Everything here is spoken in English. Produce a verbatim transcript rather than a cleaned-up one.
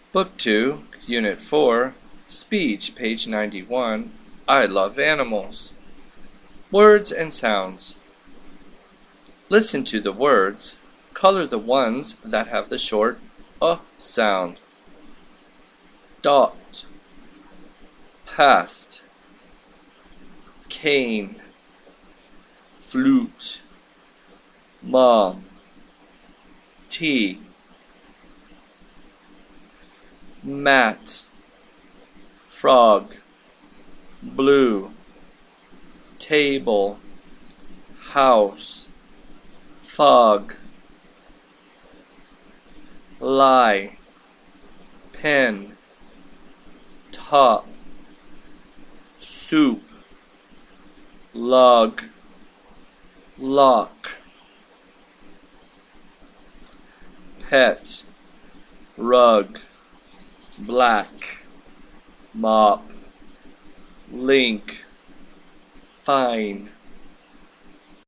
Book two, Unit four, Speech, page ninety-one. I love animals. Words and sounds. Listen to the words. Color the ones that have the short uh sound. Dot, past, cane, flute, mom, tea, mat, frog, blue, table, house, fog, lie, pen, top, soup, log, lock, pet, rug, black, mop, link, fine,